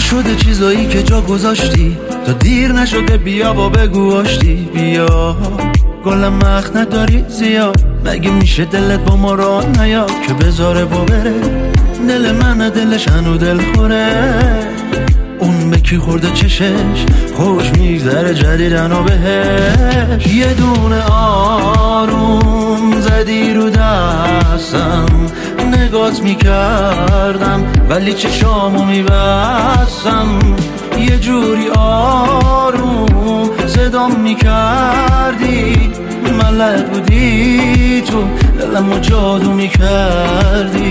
شده چیزایی که جا گذاشتی تا دیر نشده، بیا و بگو آشتی. بیا گلم مخ نداری زیاد، مگه میشه دلت با ما را نیا که بذاره و بره؟ دل من دلش هنو دل خوره، اون به کی خورده چشش خوش میگذره جدیدن و بهش. یه دونه آروم زدی رو دستم، نگات میکردم ولی چشامو میبستم. یه جوری آروم صدام میکردی، ملک بودی تو دلمو جادو میکردی.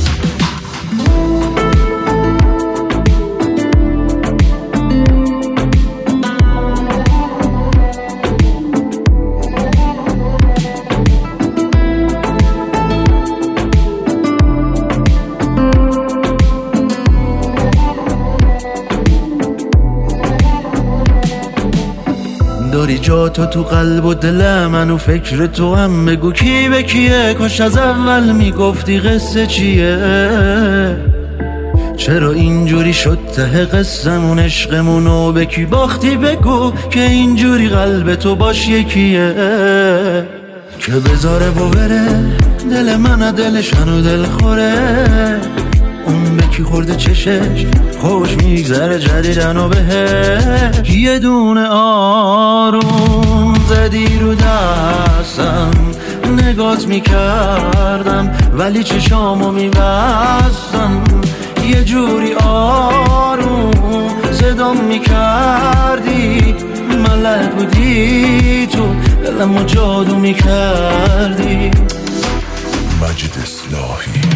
داری جا تو قلب و دل من و فکر تو هم، بگو کی به کیه؟ کاش از اول میگفتی قصه چیه. چرا اینجوری شد ته قصمون عشقمونو به کی باختی؟ بگو که اینجوری قلب تو باش یکیه که بذاره و بره. دل من دلش هنو دل خوره، اون به کی خورده چشش خوش میگذره جدیدن و بهش. یه دونه آروم زدی رو دستم، نگات میکردم ولی چشامو میبستم. یه جوری آروم صدام میکردی، ملک بودی تو دلمو جادو میکردی. مجید اصلاحی.